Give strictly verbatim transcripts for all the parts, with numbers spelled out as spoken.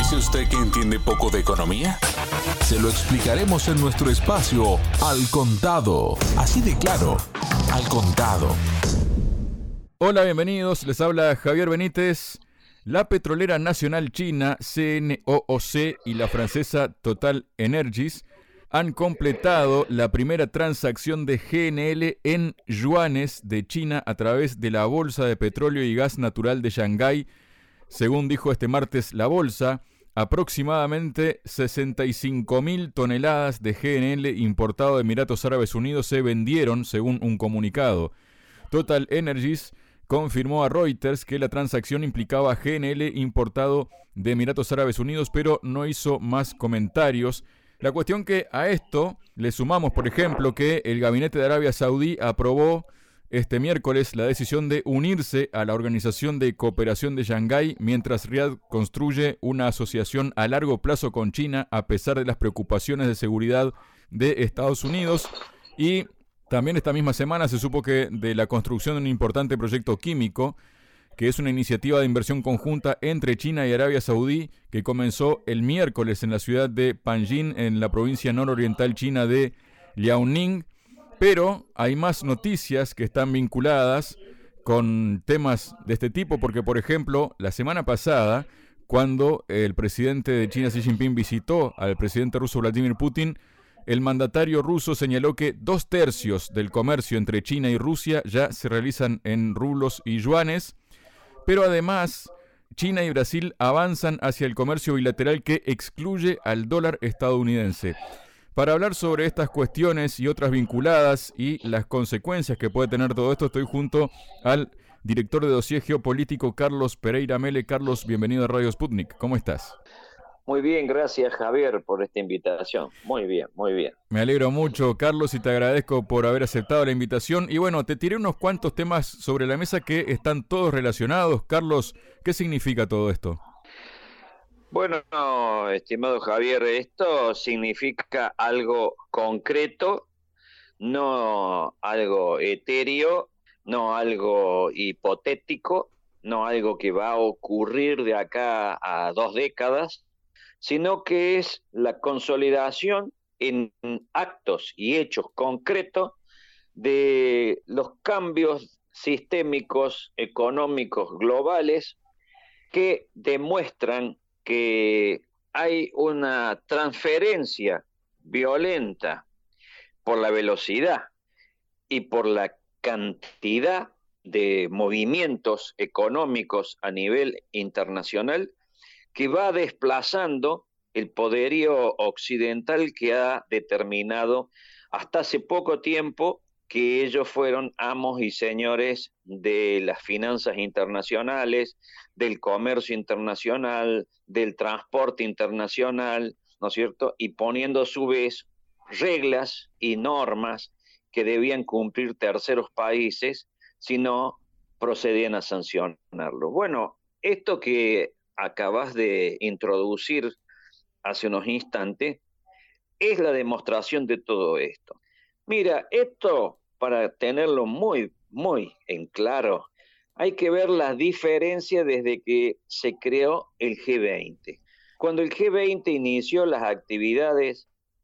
¿Dice usted que entiende poco de economía? Se lo explicaremos en nuestro espacio Al Contado. Así de claro, Al Contado. Hola, bienvenidos. Les habla Javier Benítez. La petrolera nacional china C N O O C y la francesa Total Energies han completado la primera transacción de G N L en yuanes de China a través de la Bolsa de Petróleo y Gas Natural de Shanghái. Según dijo este martes la bolsa, aproximadamente sesenta y cinco mil toneladas de G N L importado de Emiratos Árabes Unidos se vendieron, según un comunicado. Total Energies confirmó a Reuters que la transacción implicaba G N L importado de Emiratos Árabes Unidos, pero no hizo más comentarios. La cuestión que a esto le sumamos, por ejemplo, que el gabinete de Arabia Saudí aprobó este miércoles la decisión de unirse a la Organización de Cooperación de Shanghái, mientras Riad construye una asociación a largo plazo con China, a pesar de las preocupaciones de seguridad de Estados Unidos. Y también esta misma semana se supo que de la construcción de un importante proyecto químico, que es una iniciativa de inversión conjunta entre China y Arabia Saudí, que comenzó el miércoles en la ciudad de Panjin, en la provincia nororiental china de Liaoning. Pero hay más noticias que están vinculadas con temas de este tipo, porque, por ejemplo, la semana pasada, cuando el presidente de China, Xi Jinping, visitó al presidente ruso Vladimir Putin, el mandatario ruso señaló que dos tercios del comercio entre China y Rusia ya se realizan en rublos y yuanes, pero además China y Brasil avanzan hacia el comercio bilateral que excluye al dólar estadounidense. Para hablar sobre estas cuestiones y otras vinculadas y las consecuencias que puede tener todo esto, estoy junto al director de dossier geopolítico Carlos Pereira Mele. Carlos, bienvenido a Radio Sputnik. ¿Cómo estás? Muy bien, gracias Javier por esta invitación. Muy bien, muy bien. Me alegro mucho, Carlos, y te agradezco por haber aceptado la invitación. Y bueno, te tiré unos cuantos temas sobre la mesa que están todos relacionados. Carlos, ¿qué significa todo esto? Bueno, no, estimado Javier, esto significa algo concreto, no algo etéreo, no algo hipotético, no algo que va a ocurrir de acá a dos décadas, sino que es la consolidación en actos y hechos concretos de los cambios sistémicos, económicos, globales, que demuestran que hay una transferencia violenta por la velocidad y por la cantidad de movimientos económicos a nivel internacional que va desplazando el poderío occidental que ha determinado hasta hace poco tiempo que ellos fueron amos y señores de las finanzas internacionales, del comercio internacional, del transporte internacional, ¿no es cierto? Y poniendo a su vez reglas y normas que debían cumplir terceros países si no procedían a sancionarlo. Bueno, esto que acabas de introducir hace unos instantes es la demostración de todo esto. Mira, esto, para tenerlo muy, muy en claro, hay que ver las diferencias desde que se creó el G veinte. Cuando el G veinte inició las actividades,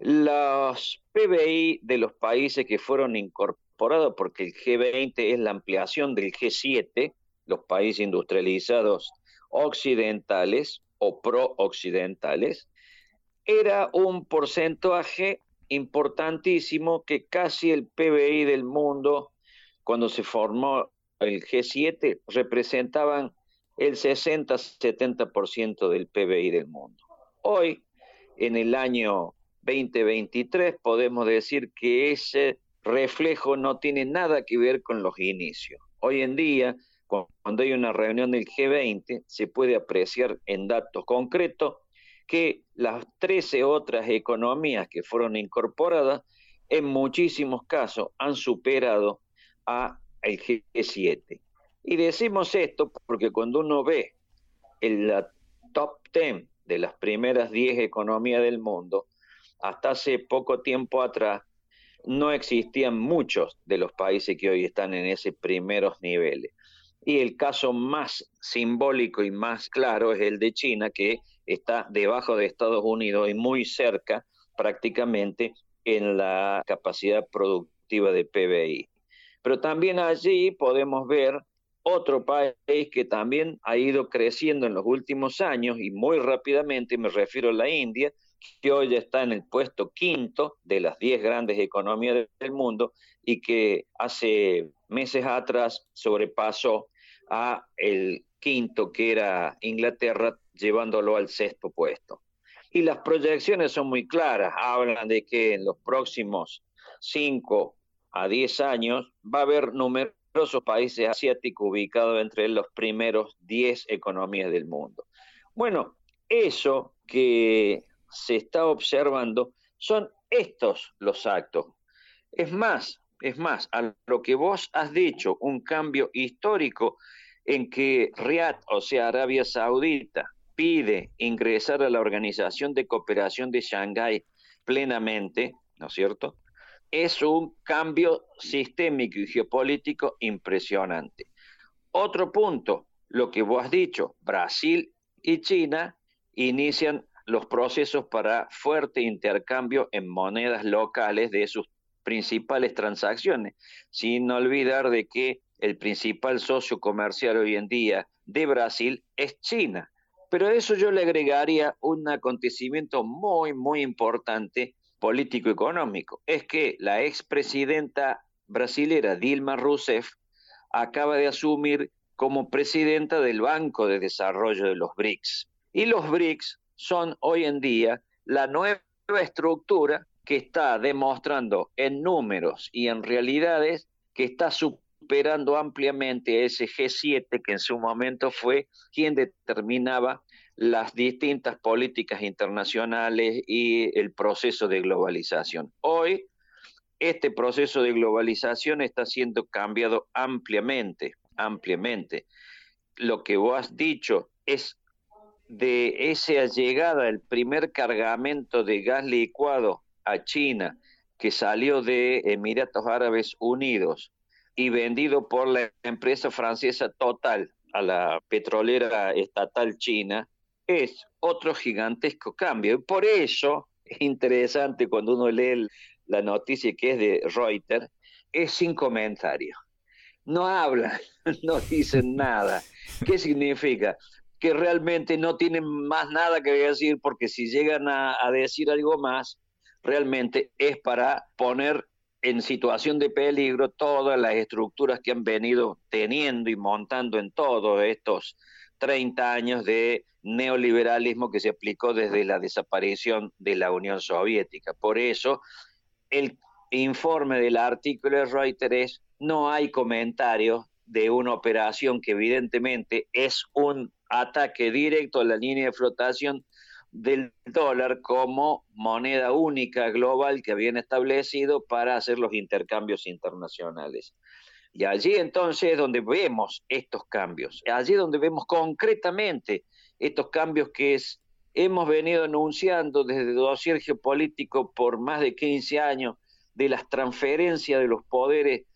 los P B I de los países que fueron incorporados, porque el G veinte es la ampliación del G siete, los países industrializados occidentales o pro-occidentales, era un porcentaje importantísimo que casi el P B I del mundo, cuando se formó el G siete, representaban el sesenta a setenta por ciento del P B I del mundo. Hoy, en el año veinte veintitrés, podemos decir que ese reflejo no tiene nada que ver con los inicios. Hoy en día, cuando hay una reunión del G veinte, se puede apreciar en datos concretos que las trece otras economías que fueron incorporadas, en muchísimos casos han superado a el G siete. Y decimos esto porque cuando uno ve el la top diez de las primeras diez economías del mundo, hasta hace poco tiempo atrás, no existían muchos de los países que hoy están en esos primeros niveles. Y el caso más simbólico y más claro es el de China, que está debajo de Estados Unidos y muy cerca prácticamente en la capacidad productiva de P B I. Pero también allí podemos ver otro país que también ha ido creciendo en los últimos años y muy rápidamente, me refiero a la India, que hoy ya está en el puesto quinto de las diez grandes economías del mundo y que hace meses atrás sobrepasó a el quinto, que era Inglaterra, llevándolo al sexto puesto. Y las proyecciones son muy claras, hablan de que en los próximos cinco a diez años va a haber numerosos países asiáticos ubicados entre los primeros diez economías del mundo. Bueno, eso que se está observando son estos los actos. Es más, es más, a lo que vos has dicho, un cambio histórico en que Riad, o sea, Arabia Saudita, pide ingresar a la Organización de Cooperación de Shanghái plenamente, ¿no es cierto?, es un cambio sistémico y geopolítico impresionante. Otro punto, lo que vos has dicho, Brasil y China inician los procesos para fuerte intercambio en monedas locales de sus principales transacciones, sin olvidar de que el principal socio comercial hoy en día de Brasil es China. Pero a eso yo le agregaría un acontecimiento muy, muy importante político-económico. Es que la expresidenta brasilera Dilma Rousseff acaba de asumir como presidenta del Banco de Desarrollo de los B R I C S. Y los B R I C S son hoy en día la nueva estructura que está demostrando en números y en realidades que está superando ampliamente a ese G siete que en su momento fue quien determinaba las distintas políticas internacionales y el proceso de globalización. Hoy, este proceso de globalización está siendo cambiado ampliamente, ampliamente. Lo que vos has dicho es de esa llegada, el primer cargamento de gas licuado a China, que salió de Emiratos Árabes Unidos y vendido por la empresa francesa Total a la petrolera estatal china, es otro gigantesco cambio. Por eso es interesante cuando uno lee la noticia que es de Reuters, es sin comentarios. No hablan, no dicen nada. ¿Qué significa? Que realmente no tienen más nada que decir, porque si llegan a, a decir algo más, realmente es para poner en situación de peligro todas las estructuras que han venido teniendo y montando en todos estos treinta años de neoliberalismo que se aplicó desde la desaparición de la Unión Soviética. Por eso, el informe del artículo de Reuters es: no hay comentarios de una operación que evidentemente es un ataque directo a la línea de flotación del dólar como moneda única global que habían establecido para hacer los intercambios internacionales. Y allí entonces es donde vemos estos cambios, allí es donde vemos concretamente estos cambios que es, hemos venido anunciando desde el dossier geopolítico por más de quince años, de las transferencias de los poderes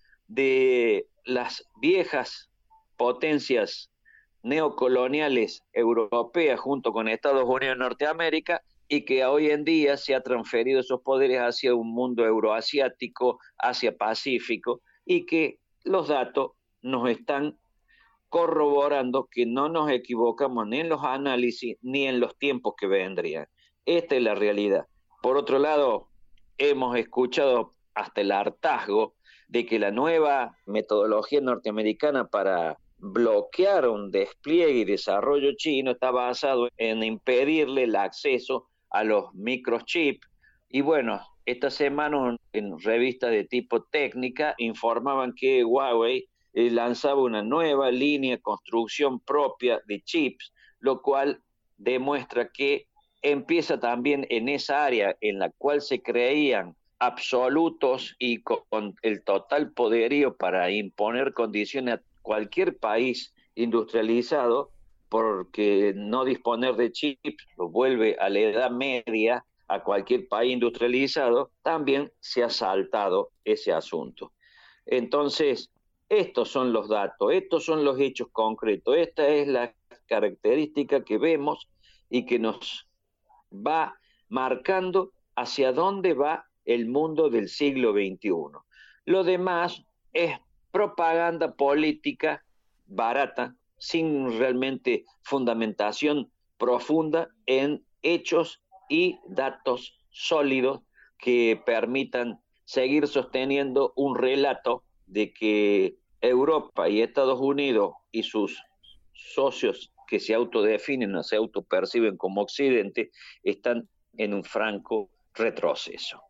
de las viejas potencias neocoloniales europeas junto con Estados Unidos y Norteamérica, y que hoy en día se ha transferido esos poderes hacia un mundo euroasiático, Asia-Pacífico, y que los datos nos están corroborando que no nos equivocamos ni en los análisis ni en los tiempos que vendrían. Esta es la realidad. Por otro lado, hemos escuchado hasta el hartazgo de que la nueva metodología norteamericana para bloquear un despliegue y desarrollo chino está basado en impedirle el acceso a los microchips. Y bueno, esta semana en revistas de tipo técnica informaban que Huawei eh, lanzaba una nueva línea de construcción propia de chips, lo cual demuestra que empieza también en esa área en la cual se creían absolutos y con, con el total poderío para imponer condiciones a cualquier país industrializado, porque no disponer de chips lo vuelve a la edad media a cualquier país industrializado, también se ha saltado ese asunto. Entonces, estos son los datos, estos son los hechos concretos, esta es la característica que vemos y que nos va marcando hacia dónde va el mundo del siglo veintiuno. Lo demás es propaganda política barata, sin realmente fundamentación profunda en hechos y datos sólidos que permitan seguir sosteniendo un relato de que Europa y Estados Unidos y sus socios que se autodefinen o se autoperciben como Occidente están en un franco retroceso.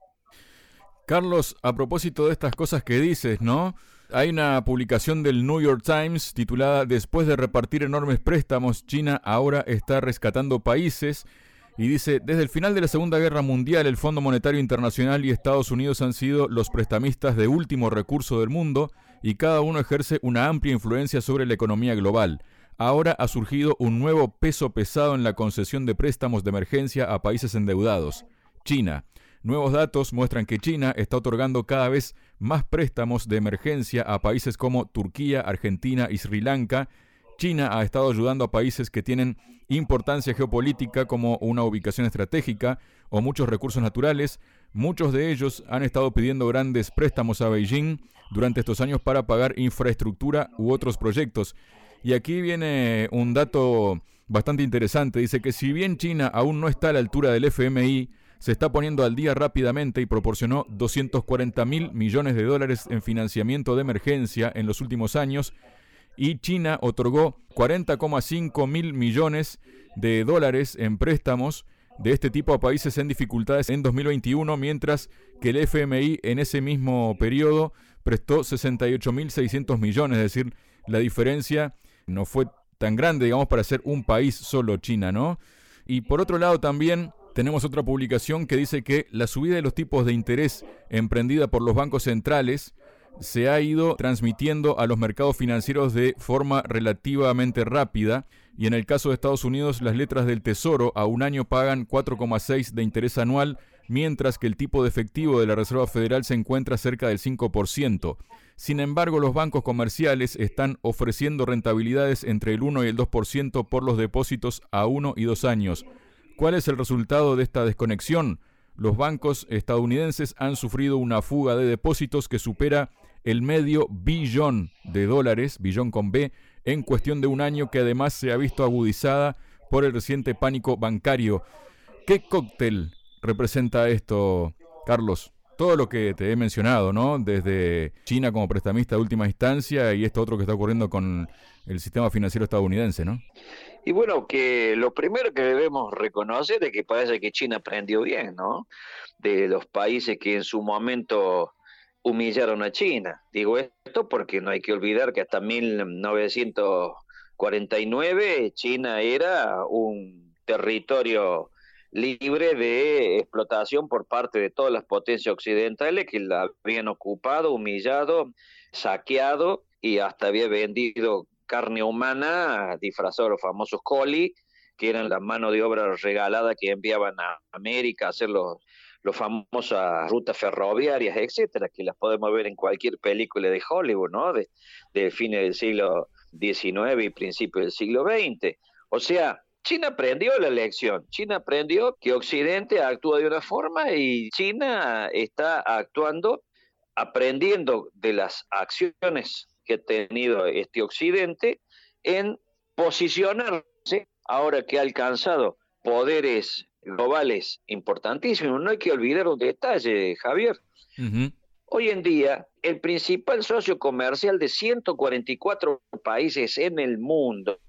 Carlos, a propósito de estas cosas que dices, ¿no? Hay una publicación del New York Times titulada "Después de repartir enormes préstamos, China ahora está rescatando países", y dice: desde el final de la Segunda Guerra Mundial, el Fondo Monetario Internacional y Estados Unidos han sido los prestamistas de último recurso del mundo y cada uno ejerce una amplia influencia sobre la economía global. Ahora ha surgido un nuevo peso pesado en la concesión de préstamos de emergencia a países endeudados: China. Nuevos datos muestran que China está otorgando cada vez más préstamos de emergencia a países como Turquía, Argentina y Sri Lanka. China ha estado ayudando a países que tienen importancia geopolítica como una ubicación estratégica o muchos recursos naturales. Muchos de ellos han estado pidiendo grandes préstamos a Beijing durante estos años para pagar infraestructura u otros proyectos. Y aquí viene un dato bastante interesante. Dice que si bien China aún no está a la altura del F M I, se está poniendo al día rápidamente y proporcionó doscientos cuarenta mil millones de dólares en financiamiento de emergencia en los últimos años, y China otorgó cuarenta coma cinco mil millones de dólares en préstamos de este tipo a países en dificultades en dos mil veintiuno, mientras que el F M I en ese mismo periodo prestó sesenta y ocho mil seiscientos millones, es decir, la diferencia no fue tan grande, digamos, para ser un país solo, China, ¿no? Y por otro lado también tenemos otra publicación que dice que la subida de los tipos de interés emprendida por los bancos centrales se ha ido transmitiendo a los mercados financieros de forma relativamente rápida, y en el caso de Estados Unidos las letras del Tesoro a un año pagan cuatro coma seis de interés anual, mientras que el tipo de efectivo de la Reserva Federal se encuentra cerca del cinco por ciento. Sin embargo, los bancos comerciales están ofreciendo rentabilidades entre el uno y el dos por ciento por los depósitos a uno y dos años. ¿Cuál es el resultado de esta desconexión? Los bancos estadounidenses han sufrido una fuga de depósitos que supera el medio billón de dólares, billón con B, en cuestión de un año, que además se ha visto agudizada por el reciente pánico bancario. ¿Qué cóctel representa esto, Carlos? Todo lo que te he mencionado, ¿no? Desde China como prestamista de última instancia y esto otro que está ocurriendo con el sistema financiero estadounidense, ¿no? Y bueno, que lo primero que debemos reconocer es que parece que China aprendió bien, ¿no? De los países que en su momento humillaron a China. Digo esto porque no hay que olvidar que hasta mil novecientos cuarenta y nueve China era un territorio libre de explotación por parte de todas las potencias occidentales que la habían ocupado, humillado, saqueado y hasta había vendido carne humana disfrazada de los famosos coli, que eran la mano de obra regalada que enviaban a América a hacer los, los famosas rutas ferroviarias, etcétera, que las podemos ver en cualquier película de Hollywood, ¿no? De, de fines del siglo diecinueve y principios del siglo veinte. O sea, China aprendió la lección. China aprendió que Occidente actúa de una forma y China está actuando, aprendiendo de las acciones que ha tenido este Occidente en posicionarse, ahora que ha alcanzado poderes globales importantísimos. No hay que olvidar un detalle, Javier. Uh-huh. Hoy en día, el principal socio comercial de ciento cuarenta y cuatro países en el mundo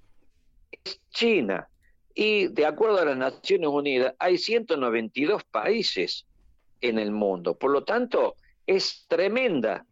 es China. Y de acuerdo a las Naciones Unidas, hay ciento noventa y dos países en el mundo. Por lo tanto, es tremenda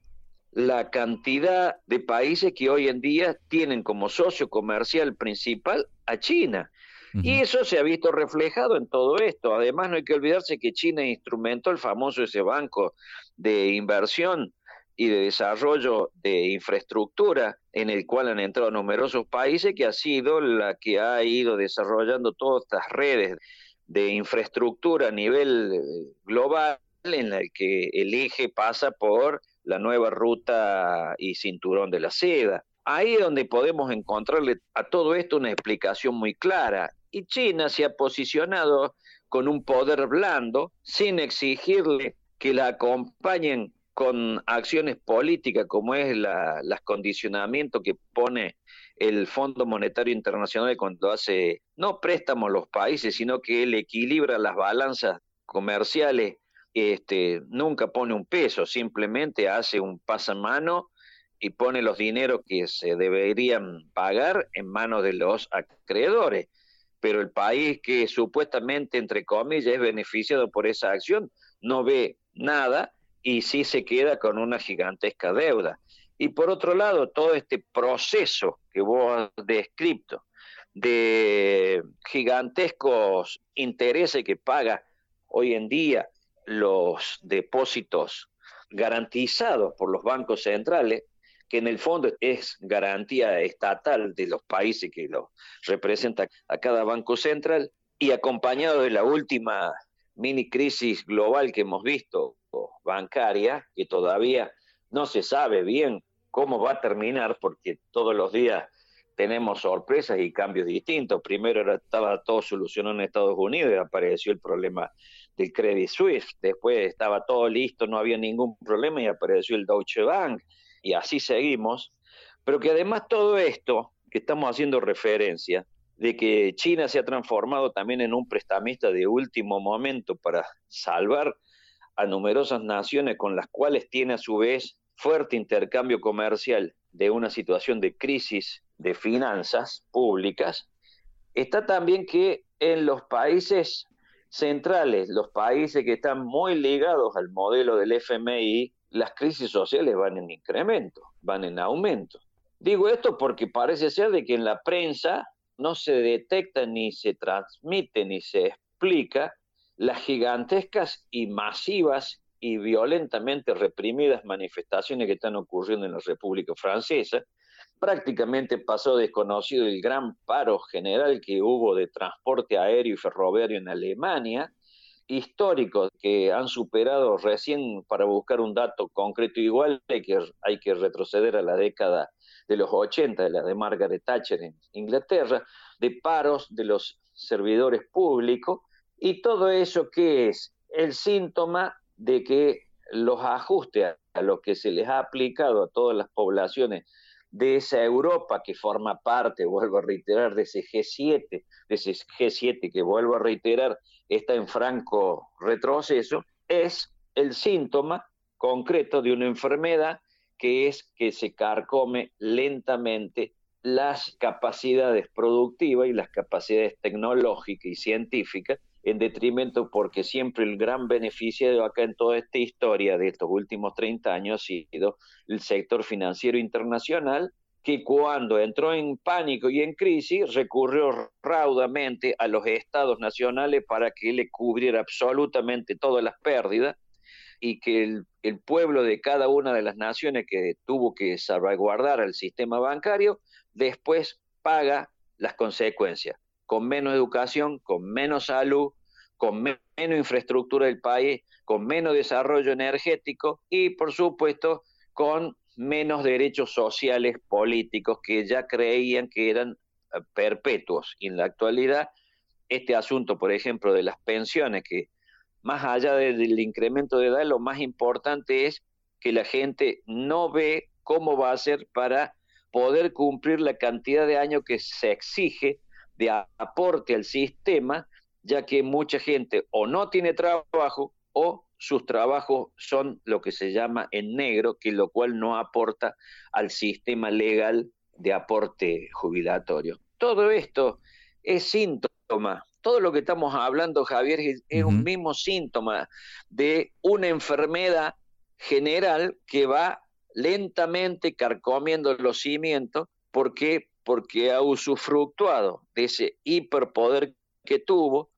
la cantidad de países que hoy en día tienen como socio comercial principal a China. Uh-huh. Y eso se ha visto reflejado en todo esto. Además, no hay que olvidarse que China instrumentó el famoso ese banco de inversión y de desarrollo de infraestructura en el cual han entrado numerosos países, que ha sido la que ha ido desarrollando todas estas redes de infraestructura a nivel global, en la que el eje pasa por la nueva ruta y cinturón de la seda. Ahí es donde podemos encontrarle a todo esto una explicación muy clara. Y China se ha posicionado con un poder blando, sin exigirle que la acompañen con acciones políticas, como es la, los condicionamientos que pone el Fondo Monetario Internacional cuando hace, no préstamos a los países, sino que él equilibra las balanzas comerciales, este, nunca pone un peso, simplemente hace un pasamano y pone los dineros que se deberían pagar en manos de los acreedores. Pero el país que supuestamente, entre comillas, es beneficiado por esa acción, no ve nada y sí se queda con una gigantesca deuda. Y por otro lado, todo este proceso que vos has descrito de gigantescos intereses que paga hoy en día los depósitos garantizados por los bancos centrales, que en el fondo es garantía estatal de los países que lo representa a cada banco central, y acompañado de la última mini crisis global que hemos visto, bancaria, que todavía no se sabe bien cómo va a terminar, porque todos los días tenemos sorpresas y cambios distintos. Primero era, estaba todo solucionado en Estados Unidos y apareció el problema del Credit Suisse. Después estaba todo listo, no había ningún problema y apareció el Deutsche Bank. Y así seguimos. Pero que además todo esto que estamos haciendo referencia, de que China se ha transformado también en un prestamista de último momento para salvar a numerosas naciones con las cuales tiene a su vez fuerte intercambio comercial de una situación de crisis de finanzas públicas, está también que en los países centrales, los países que están muy ligados al modelo del F M I, las crisis sociales van en incremento, van en aumento. Digo esto porque parece ser de que en la prensa no se detecta, ni se transmite, ni se explica las gigantescas y masivas y violentamente reprimidas manifestaciones que están ocurriendo en la República Francesa. Prácticamente pasó desconocido el gran paro general que hubo de transporte aéreo y ferroviario en Alemania, históricos que han superado recién, para buscar un dato concreto igual, hay que, hay que retroceder a la década de los ochenta, de la de Margaret Thatcher en Inglaterra, de paros de los servidores públicos, y todo eso que es el síntoma de que los ajustes a lo que se les ha aplicado a todas las poblaciones de esa Europa que forma parte, vuelvo a reiterar, de ese G siete, de ese G siete que vuelvo a reiterar está en franco retroceso, es el síntoma concreto de una enfermedad que es que se carcome lentamente las capacidades productivas y las capacidades tecnológicas y científicas, en detrimento, porque siempre el gran beneficiario acá en toda esta historia de estos últimos treinta años ha sido el sector financiero internacional, que cuando entró en pánico y en crisis recurrió raudamente a los estados nacionales para que le cubriera absolutamente todas las pérdidas, y que el, el pueblo de cada una de las naciones que tuvo que salvaguardar el sistema bancario después paga las consecuencias, con menos educación, con menos salud, con me- menos infraestructura del país, con menos desarrollo energético y, por supuesto, con menos derechos sociales políticos que ya creían que eran uh, perpetuos. Y en la actualidad, este asunto, por ejemplo, de las pensiones, que más allá de, del incremento de edad, lo más importante es que la gente no ve cómo va a hacer para poder cumplir la cantidad de años que se exige de aporte al sistema, ya que mucha gente o no tiene trabajo o sus trabajos son lo que se llama en negro, que lo cual no aporta al sistema legal de aporte jubilatorio. Todo esto es síntoma, todo lo que estamos hablando, Javier, es, es uh-huh. un mismo síntoma de una enfermedad general que va lentamente carcomiendo los cimientos. ¿Por qué? Porque ha usufructuado de ese hiperpoder que tuvo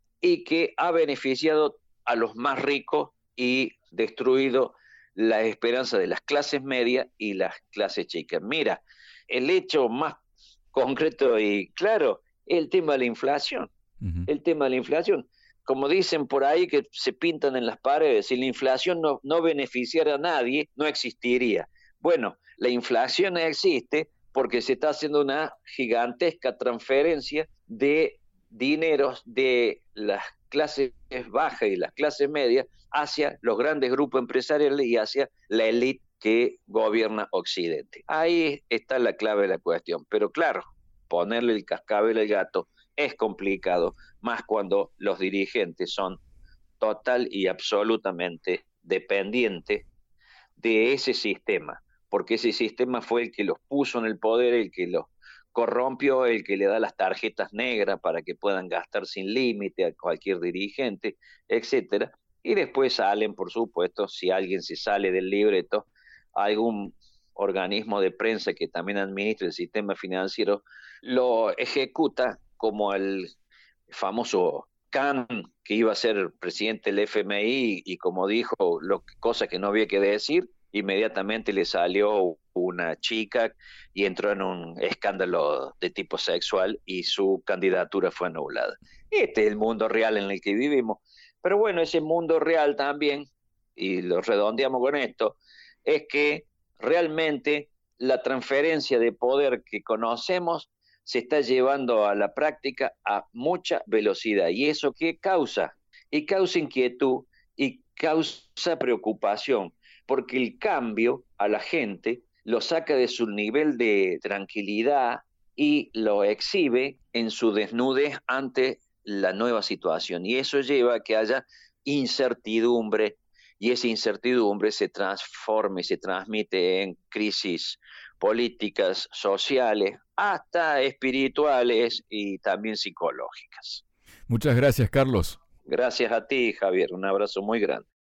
y que ha beneficiado a los más ricos y destruido la esperanza de las clases medias y las clases chicas. Mira, el hecho más concreto y claro es el tema de la inflación. Uh-huh. El tema de la inflación. como dicen por ahí que se pintan en las paredes, si la inflación no, no beneficiara a nadie, no existiría. Bueno, la inflación existe porque se está haciendo una gigantesca transferencia de dineros de las clases bajas y las clases medias hacia los grandes grupos empresariales y hacia la élite que gobierna Occidente. Ahí está la clave de la cuestión. Pero claro, ponerle el cascabel al gato es complicado, más cuando los dirigentes son total y absolutamente dependientes de ese sistema, porque ese sistema fue el que los puso en el poder, el que los corrompió, el que le da las tarjetas negras para que puedan gastar sin límite a cualquier dirigente, etcétera. Y después salen, por supuesto, si alguien se sale del libreto, algún organismo de prensa que también administra el sistema financiero lo ejecuta, como el famoso Khan, que iba a ser presidente del F M I y como dijo lo, cosas que no había que decir, inmediatamente le salió una chica y entró en un escándalo de tipo sexual y su candidatura fue anulada. Este es el mundo real en el que vivimos. Pero bueno, ese mundo real también, y lo redondeamos con esto, es que realmente la transferencia de poder que conocemos se está llevando a la práctica a mucha velocidad. ¿Y eso qué causa? Y causa inquietud y causa preocupación, porque el cambio a la gente lo saca de su nivel de tranquilidad y lo exhibe en su desnudez ante la nueva situación. Y eso lleva a que haya incertidumbre, y esa incertidumbre se transforma y se transmite en crisis políticas, sociales, hasta espirituales y también psicológicas. Muchas gracias, Carlos. Gracias a ti, Javier. Un abrazo muy grande.